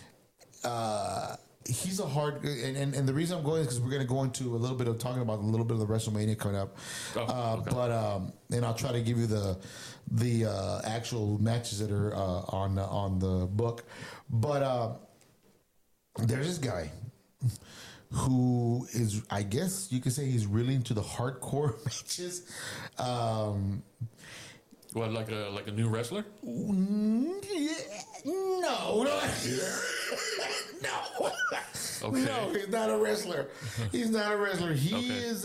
He's a hard, and the reason I'm going is because we're going to go into a little bit of talking about a little bit of the WrestleMania coming up. Okay. But and I'll try to give you the actual matches that are on the book. But there's this guy who is, I guess you could say, he's really into the hardcore matches. What, like a new wrestler? No. Okay. No, he's not a wrestler. He's not a wrestler. He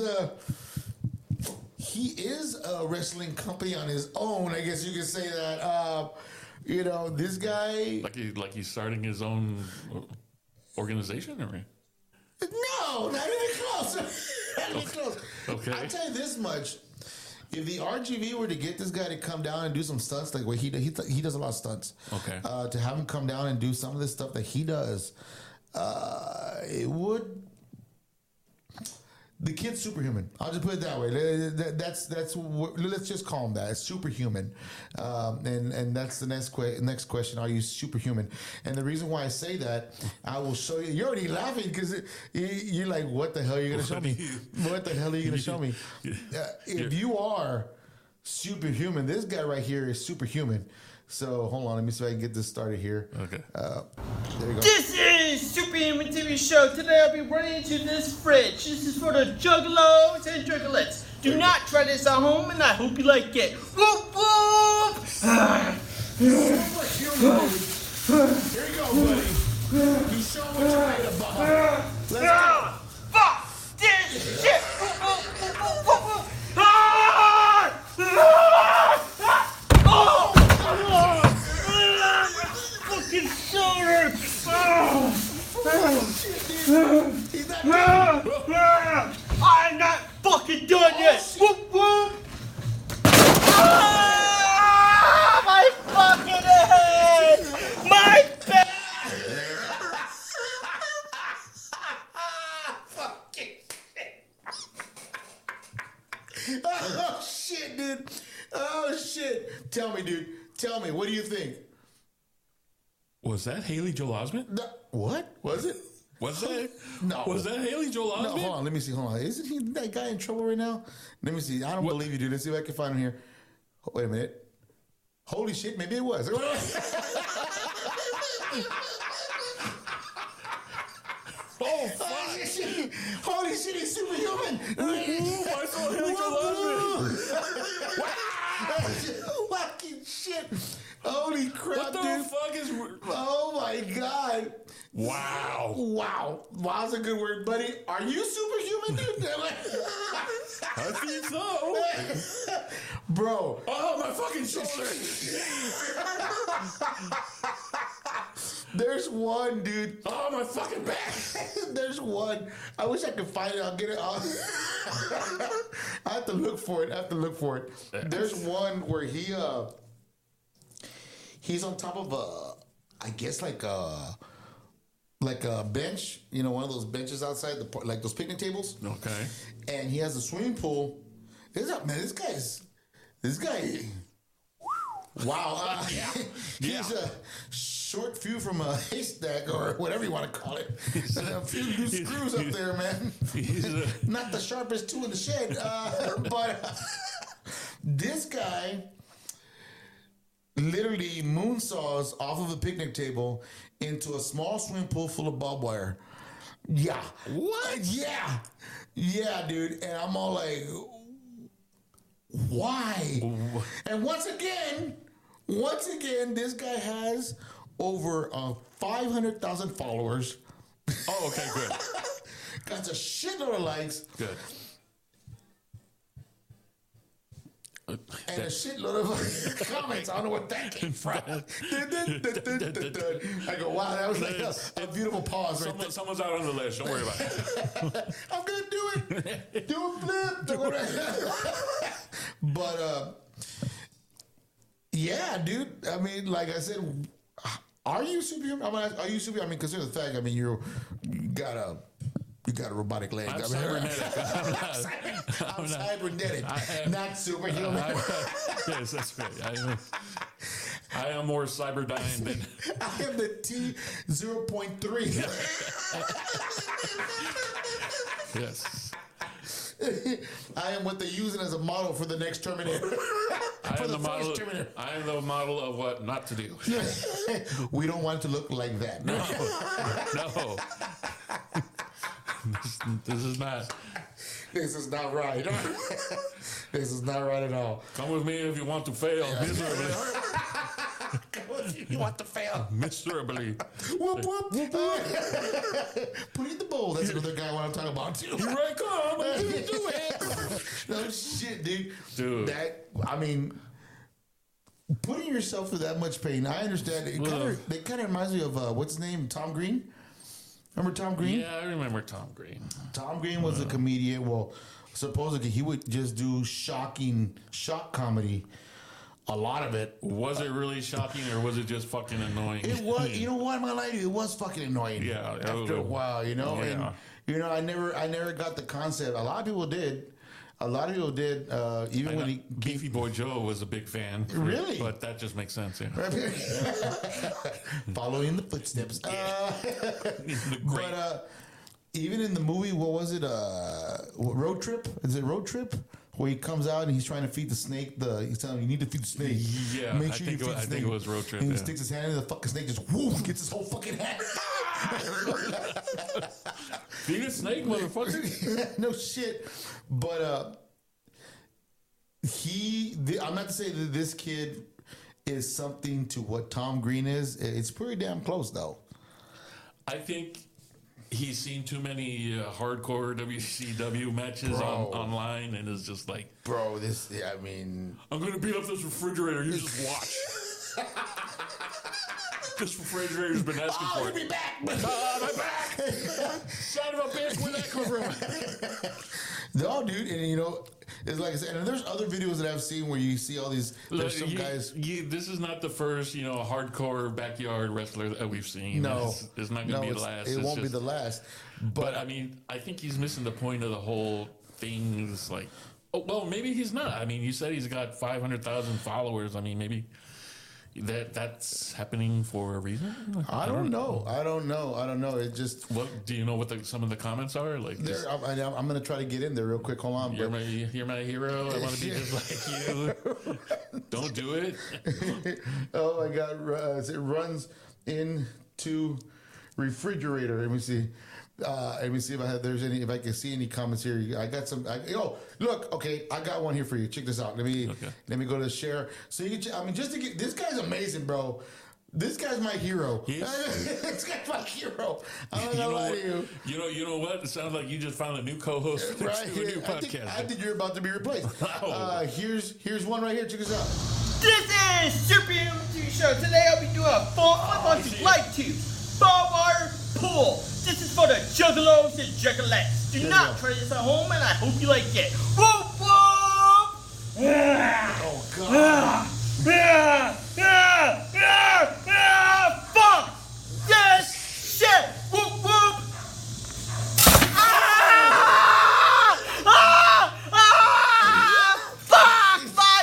is a wrestling company on his own. I guess you could say that. This guy. Like he's starting his own organization, or? No, not even close. Not even close. Okay. I'll tell you this much. If the RGV were to get this guy to come down and do some stunts, like what he does a lot of stunts. Okay. To have him come down and do some of this stuff that he does, it would. The kid's superhuman. I'll just put it that way. Let's just call him that. It's superhuman, and that's the next question. Are you superhuman? And the reason why I say that, I will show you. You're already laughing because you're like, "What the hell are you going to show me? What the hell are you going to show me?" If you are superhuman, this guy right here is superhuman. So hold on, let me see if I can get this started here. Okay. There you go. This is Superhuman TV Show. Today I'll be running into this fridge. This is for the juggalos and juggalettes. Do not try this at home, and I hope you like it. Whoop whoop! Here you go, buddy. You show what you're made of, Bubba. Let's go. Fuck this shit! Fucking shoulder! I'm not fucking done yet! Whoop whoop! My fucking head! My back! Oh shit, dude. Oh shit. Tell me, dude. Tell me, what do you think? Was that Haley Joel Osment? No, what? Was it? Was that? No. Was that Haley Joel Osment? No, hold on. Let me see. Hold on. Isn't he that guy in trouble right now? Let me see. I don't believe you, dude. Let's see if I can find him here. Wait a minute. Holy shit. Maybe it was. Oh, fuck. Holy shit. He's superhuman. I saw Haley Joel Osment. Fucking shit. Holy crap, What the dude. fuck is... Oh, my God. Wow. Wow. Wow's a good word, buddy. Are you superhuman, dude? I think so. Bro. Oh, my fucking shoulder. There's one, dude. Oh, my fucking back. There's one. I wish I could find it. I'll get it. I have to look for it. There's one where he's on top of I guess like a bench, one of those benches outside like those picnic tables. Okay. And he has a swimming pool. This guy. Wow. He's a short few from a haystack or whatever you want to call it. A few loose screws up there, man. Not the sharpest tool in the shed. But this guy literally moonsaws off of a picnic table into a small swimming pool full of barbed wire. Yeah. What? Yeah. Yeah, dude. And I'm all like, why? And once again, this guy has over 500,000 followers. Oh, okay, good. Got a shitload of likes. Good. And a shitload of comments. I don't know what that came from. I go, wow, that was like a beautiful pause right there. Someone's out on the list. Don't worry about it. I'm going to do it. Do a flip. But, yeah, dude. I mean, like I said, are you superhuman? I mean, are you superhuman? I mean, consider the fact, I mean, you got a robotic leg. I'm I mean, cybernetic. I'm cybernetic, not superhuman. Yes, that's right. I am more cyberdyne than... I am the T0.3. Yes. I am what they're using as a model for the next Terminator. I am the model of what not to do. We don't want it to look like that. No. This is not. This is not right. This is not right at all. Come with me if you want to fail miserably. You want to fail Miserably. Whoop, whoop, whoop. Put it in the bowl. That's another guy I want to talk about too. Here I come. I'm gonna do it. No shit, dude. Dude. That, I mean, putting yourself through that much pain, I understand. It kind of reminds me of, what's his name? Tom Green? Remember Tom Green? Yeah, I remember Tom Green. Tom Green was a comedian. Well, supposedly he would just do shock comedy. A lot of it. Was it really shocking or was it just fucking annoying? It was. You know what? I'm gonna lie to you. It was fucking annoying. Yeah. After a while, you know. Yeah. And you know, I never got the concept. A lot of people did. Even when Beefy Boy Joe was a big fan. Really? But that just makes sense. Yeah. Following the footsteps. But even in the movie, what was it? Road Trip? Is it Road Trip? Where he comes out and he's trying to feed the snake. He's telling him, you need to feed the snake. Yeah, Make sure I you feed the snake. think it was Road Trip. And he sticks his hand in the fucking snake, just whoo, gets his whole fucking hand. Feed a snake, motherfucker. No shit. But I'm not to say that this kid is something to what Tom Green is. It's pretty damn close, though. I think he's seen too many hardcore WCW matches online and is just like, bro, I mean, I'm going to beat up this refrigerator. You just watch. This refrigerator's been asking for it. Be back. I'm back. Son of a bitch, where'd that come from? No, dude, and you know, it's like I said, and there's other videos that I've seen where you see all these. There's some guys. This is not the first, hardcore backyard wrestler that we've seen. No, it's not going to be the last. It won't be the last. But I mean, I think he's missing the point of the whole thing. It's like, oh well, maybe he's not. I mean, you said he's got 500,000 followers. I mean, maybe that's happening for a reason. I don't know. It just. What do you know? What some of the comments are like? I'm going to try to get in there real quick. Hold on. You're my hero. I want to be just like you. Don't do it. Oh my God! It runs into refrigerator. Let me see. Let me see if I can see any comments here. I got some. Look. Okay, I got one here for you. Check this out. Let me go to share. So you can. Just to get this guy's amazing, bro. This guy's my hero. This guy's my hero. I'm not gonna lie to you. You know what? It sounds like you just found a new co-host for a new podcast. I think you're about to be replaced. Here's one right here. Check this out. This is Superhuman TV Show. Today I'll be doing a full flip onto light tube ball water pool. This is for the juggalos and juggalettes. Do not try this at home, and I hope you like it. Whoop whoop! Oh God! Fuck this shit! Whoop whoop! Fuck my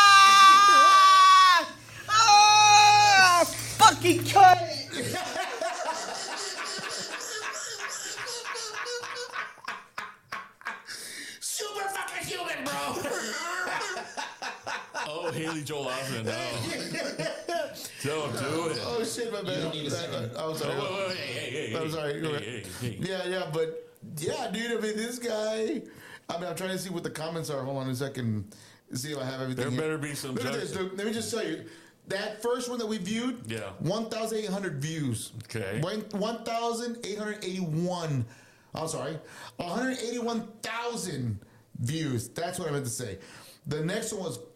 back! Fucking cut it! Super fucking human, bro. Oh, Haley Joel Osment now. Don't do it. Oh shit, my bad. I'm sorry. Hey. I'm sorry. Hey. Yeah, but yeah, dude. I mean, this guy. I'm trying to see what the comments are. Hold on a second. See if I have everything. There better be some. Let me just tell you. That first one that we viewed, 1,800 views. Okay. 1,881. I'm sorry, 181,000 views. That's what I meant to say. The next one was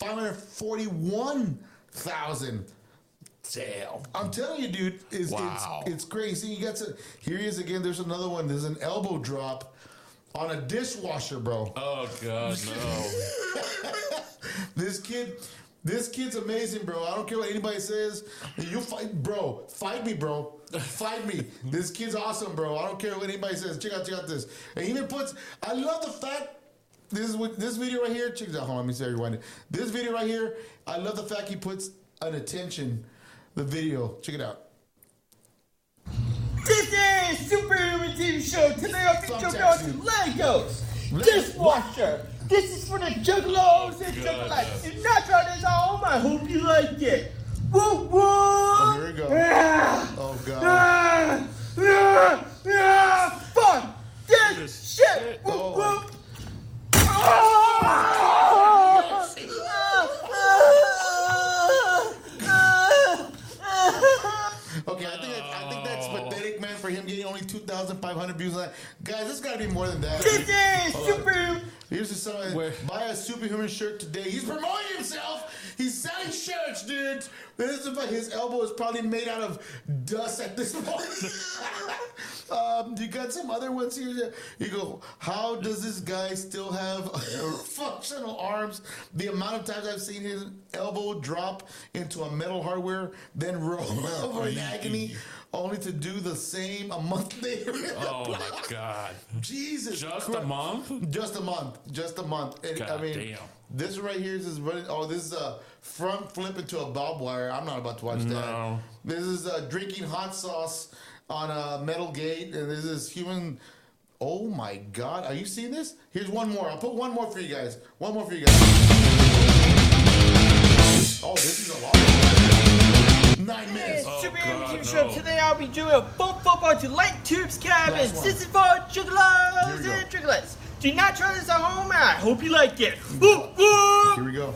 541,000. Damn. I'm telling you, dude, Wow. it's crazy. You got to. Here he is again. There's another one. There's an elbow drop on a dishwasher, bro. Oh God, no. This kid's amazing, bro. I don't care what anybody says. You fight, bro. Fight me, bro. Fight me. This kid's awesome, bro. I don't care what anybody says. Check out this. And he even puts. I love the fact. This video right here. Check it out. Hold on, let me see how you rewind it. This video right here. I love the fact he puts an attention. The video. Check it out. This is Superhuman TV Show. Today I'll be jumping on to Legos Dishwasher. This is for the juggalos and juggalettes. If not try this at home, I hope you like it. Woo woo! Oh, here we go. Oh God. Fuck this shit. Woo Oh, woo! Okay, I think that's pathetic, man, for him getting only 2,500 views on that. Guys, this got to be more than that. This is Superhuman. Here's the song. Buy a Superhuman shirt today. He's promoting himself. He's selling shirts, dude. This is his elbow is probably made out of dust at this point. You got some other ones here. You go, how does this guy still have functional arms? The amount of times I've seen his elbow drop into a metal hardware, then roll over in agony, only to do the same a month later. Oh my God. Jesus. Just Christ. a month? Just a month. And, God I mean, damn. this right here is running. Oh, this is a front flip into a barbed wire. I'm not about to watch that. No. This is drinking hot sauce on a metal gate, and this is human. Oh my God, are you seeing this? Here's one more. I'll put one more for you guys. One more for you guys. Oh, this is a lot. 9 minutes. Oh, Superhuman God, TV Show. no. Today I'll be doing a bump onto Light Tubes cabin. Last one. This is for juggalos Here we go. and juggalettes. Do not try this at home, and I hope you like it. Woo woo! Here we go.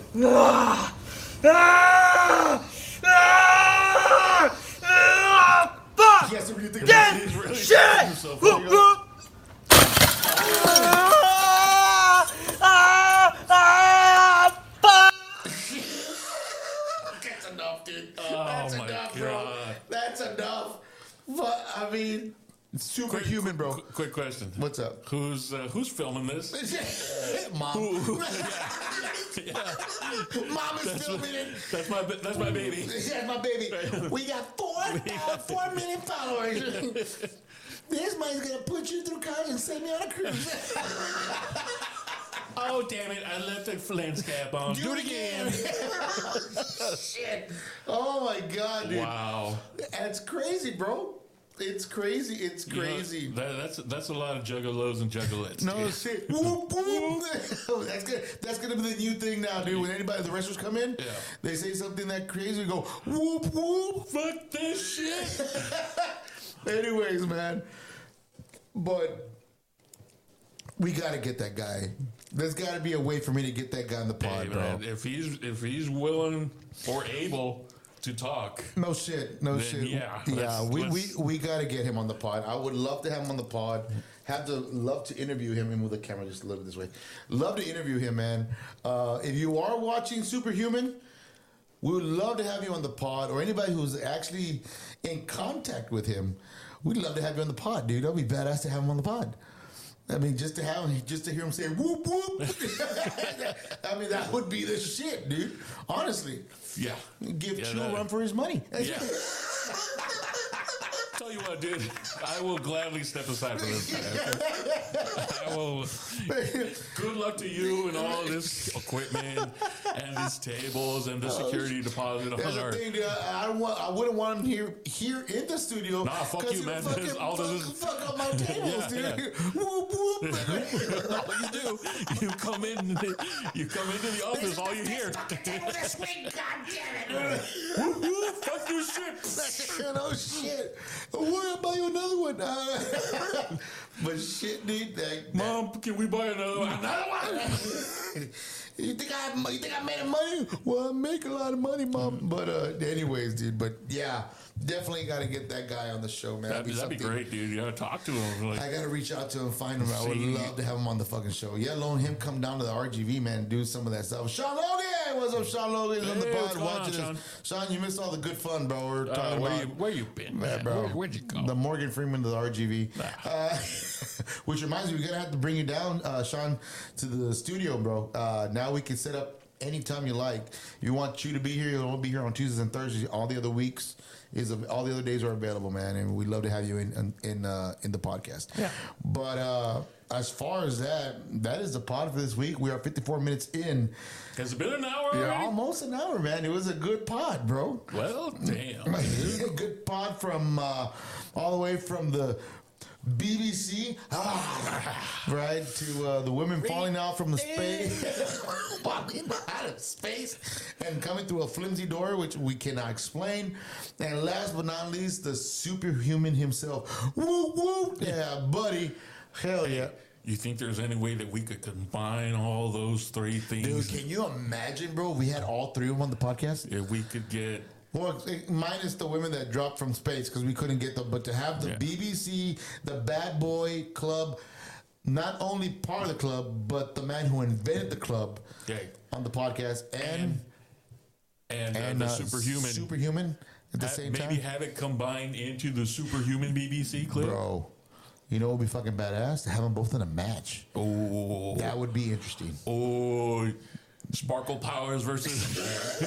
Fuck! He has to really think Get about it. He's really shit! pushing himself. Woo woo! Fuck! That's enough, dude. Oh, That's my enough, God. bro. That's enough. But, I mean, superhuman, bro. Quick question. What's up? Who's filming this? Mom. Yeah. Mom is filming it. That's my baby. That's my baby. We got 4 million followers. This money's gonna put you through college and send me on a cruise. Oh damn it! I left the lens cap on. Do it again. Shit. Oh my God, dude. Wow. That's crazy, bro. It's crazy. It's crazy. You know, that's a lot of juggalos and juggalettes. No dude. shit. Whoop, whoop. That's good. That's gonna be the new thing now, dude. When anybody, the wrestlers come in, Yeah. they say something that crazy, we go whoop whoop. Fuck this shit. Anyways, man. But we gotta get that guy. There's gotta be a way for me to get that guy in the pod, Hey, bro. man, if he's willing or able to talk, No shit. No Then, shit. yeah, Yeah. let's- We gotta get him on the pod. I would love to have him on the pod. Love to interview him and move the camera just a little bit this way. Love to interview him, man. If you are watching Superhuman, we would love to have you on the pod, or anybody who's actually in contact with him. We'd love to have you on the pod, dude. That'd be badass to have him on the pod. I mean, just to hear him say whoop whoop. I mean, that would be the shit, dude. Honestly, yeah. give Yeah, Chew a that- run for his money. Yeah. Tell you what, dude, I will gladly step aside for this guy. Okay? I will. Good luck to you and all this equipment and these tables and the security deposit on That's our. the thing, dude. I wouldn't want him here in the studio. Nah, fuck 'cause you, he'll man. fucking All this is- fuck up my tables, Yeah, dude. Whoop whoop. All you do, you come into the office, all you hear. This week, goddammit! Fuck your shit. Oh shit! What about you another one? But shit, dude. Mom, can we buy another one? Another one? You think I made money? Well, I make a lot of money, Mom. But anyways, dude. But yeah, definitely got to get that guy on the show, man. That'd be great, dude. You got to talk to him. Like, I got to reach out to him, find him. I would love to have him on the fucking show. Yeah, alone him come down to the RGV, man, and do some of that stuff. Sean Logan, what's up, Sean Logan? He's on the pod watching this. Sean, you missed all the good fun, bro. We're talking about where you been, man? Bro, Where'd you go? The Morgan Freeman of the RGV. Which reminds me, we're gonna have to bring you down, Sean, to the studio, bro. Now we can set up anytime you like. If you want you to be here, you'll be here on Tuesdays and Thursdays. All the other weeks all the other days are available, man, and we'd love to have you in the podcast. Yeah. But as far as that is the pod for this week. We are 54 minutes in. Has it been an hour already? Yeah, almost an hour, man. It was a good pod, bro. Well, damn. A good pod from all the way from the BBC, right, to the women falling out from the space, walking out of space, and coming through a flimsy door, which we cannot explain. And last but not least, the superhuman himself. Woo woo, yeah, buddy, hell yeah. You think there's any way that we could combine all those three things? Dude, can you imagine, bro? If we had all three of them on the podcast. If we could get. Well, minus the women that dropped from space because we couldn't get them. But to have the BBC, the Bad Boy Club, not only part of the club, but the man who invented the club on the podcast, and the superhuman at the same time. Maybe have it combined into the superhuman BBC clip. Bro, you know what would be fucking badass? To have them both in a match. Oh. That would be interesting. Oh, Sparkle Powers versus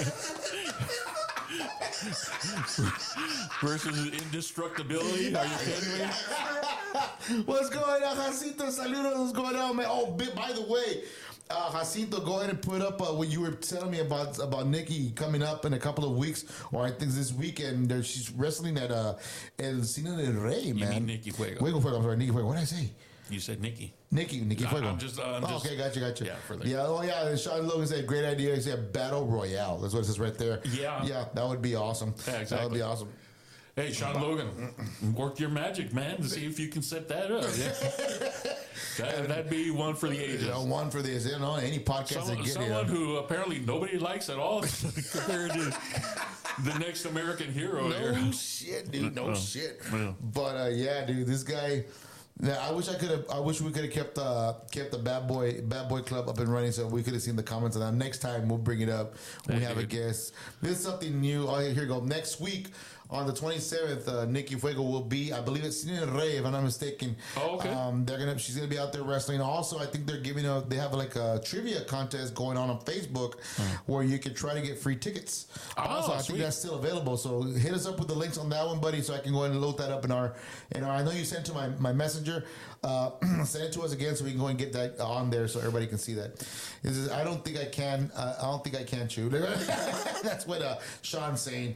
indestructibility. Are you kidding me? What's going on, Jacinto? Saludos. What's going on, man? Oh, by the way, Jacinto, go ahead and put up what you were telling me about Nikki coming up in a couple of weeks, or I think this weekend. She's wrestling at El Cine del Rey, man. You mean Nikki Fuego. I'm sorry, Nikki Fuego. What did I say? You said Nikki. Nikki Fuego. I'm just okay, gotcha. Yeah, yeah. Sean Logan said, great idea. He said Battle Royale. That's what it says right there. Yeah, that would be awesome. Yeah, exactly. That would be awesome. Hey, Sean Logan, work your magic, man, to see if you can set that up. Yeah. That'd be one for the ages. One for the ages. Any podcast that get someone who apparently nobody likes at all compared to the next American hero here. No shit, dude. No shit. Yeah. But yeah, dude, this guy. I wish we could have kept the Bad Boy Club up and running, so we could have seen the comments on that. Next time we'll bring it up. We have a guest. This is something new. Oh, here you go. Next week on the 27th, Nikki Fuego will be, I believe, at Cine del Rey, if I'm not mistaken. Oh, okay. She's gonna be out there wrestling. Also, I think they have like a trivia contest going on Facebook where you can try to get free tickets. Also, I think that's still available. So hit us up with the links on that one, buddy, so I can go ahead and load that up in our. I know you sent to my messenger. Send it to us again so we can go and get that on there so everybody can see that. I don't think I can. I don't think I can chew. That's what Sean's saying.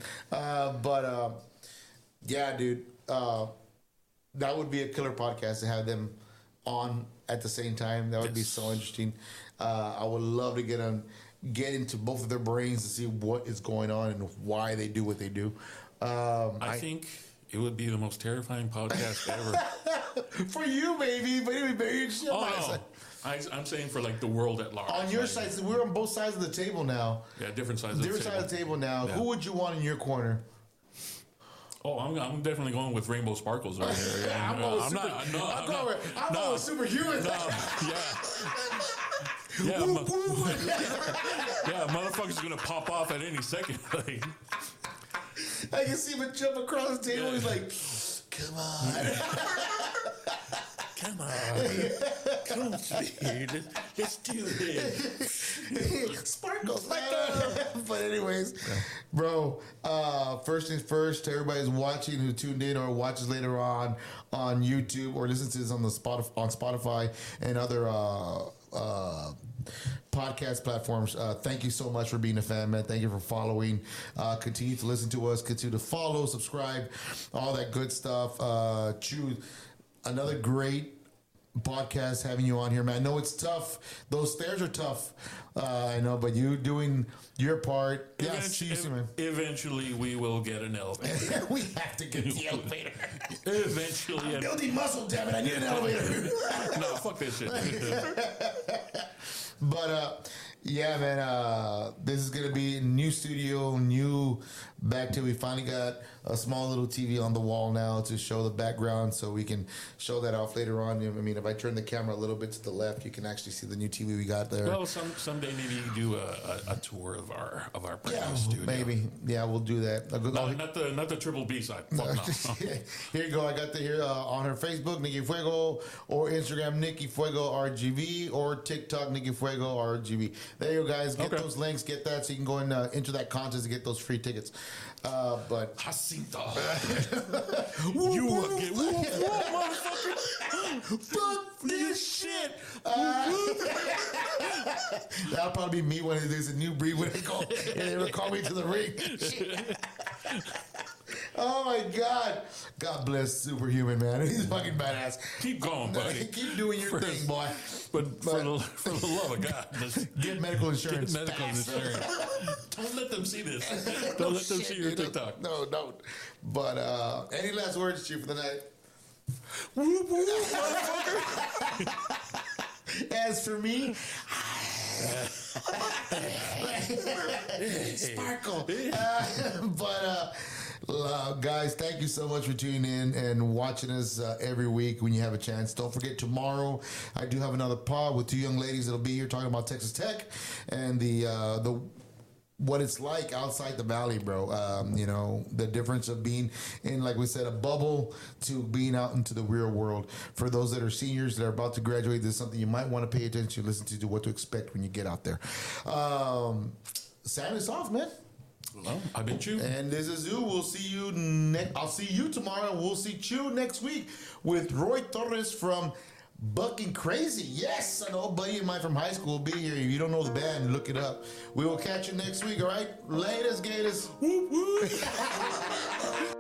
Yeah, dude. That would be a killer podcast to have them on at the same time. That would be so interesting. I would love to get into both of their brains to see what is going on and why they do what they do. I think it would be the most terrifying podcast ever. For you, maybe, but it would be very interesting. No. I'm saying for like the world at large. On your side, so we're on both sides of the table now. Yeah, different sides of the table. Different sides of the table now. Yeah. Who would you want in your corner? Oh, I'm definitely going with Rainbow Sparkles right here. Yeah. I'm going with Superhuman. No, yeah, motherfucker's gonna pop off at any second. Like, I can see him jump across the table. He's like, "Come on, come on, sweetie. Let's do this." Sparkles. But anyways, bro. First things first, to everybody who's watching, who tuned in or watches later on YouTube or listens to this on Spotify and other podcast platforms. Thank you so much for being a fan, man. Thank you for following. Continue to listen to us. Continue to follow, subscribe, all that good stuff. Choose another great podcast having you on here, man. I know it's tough. Those stairs are tough. I know, but you doing your part. Yeah, see you soon, man. Eventually, we will get an elevator. We have to get the elevator. Eventually. I'm building muscle, damn it. I need an elevator. No, fuck this shit. But, yeah, man, this is going to be a new studio, new back till we finally got a small little TV on the wall now to show the background so we can show that off later on. I mean, if I turn the camera a little bit to the left, you can actually see the new TV we got there. Well, someday maybe you can do a tour of our brand new studio. Maybe. Yeah, we'll do that. Not the triple B side. Fuck no. Here you go. I got here on her Facebook, Nikki Fuego, or Instagram, Nikki Fuego RGV, or TikTok, Nikki Fuego RGV. There you go, guys. Get those links. Get that so you can go and enter that contest to get those free tickets. But Jacinto, you will get motherfucker. Fuck this shit. That'll probably be me when there's a new breed when they go and they will call me to the ring. Oh my God. God bless Superhuman, man. He's fucking badass. Keep going, buddy. Keep doing your thing, boy. But for the love of God, get medical insurance. Get medical insurance. Don't let them see this. Don't let them see your TikTok. No, don't. But any last words, Chief, for the night? Whoop, whoop, motherfucker. As for me, sparkle. Guys, thank you so much for tuning in and watching us every week when you have a chance. Don't forget, tomorrow I do have another pod with two young ladies that'll be here talking about Texas Tech and the what it's like outside the valley, bro. You know, the difference of being in, like we said, a bubble to being out into the real world. For those that are seniors that are about to graduate, this is something you might want to pay attention to, listen to what to expect when you get out there. Sound is off, man. Well, I've been Chew. And this is Zoo. We'll see you I'll see you tomorrow. We'll see Chew next week with Roy Torres from Bucking Crazy. Yes, an old buddy of mine from high school will be here. If you don't know the band, look it up. We will catch you next week, all right? Latest, Gators. Whoop, whoop.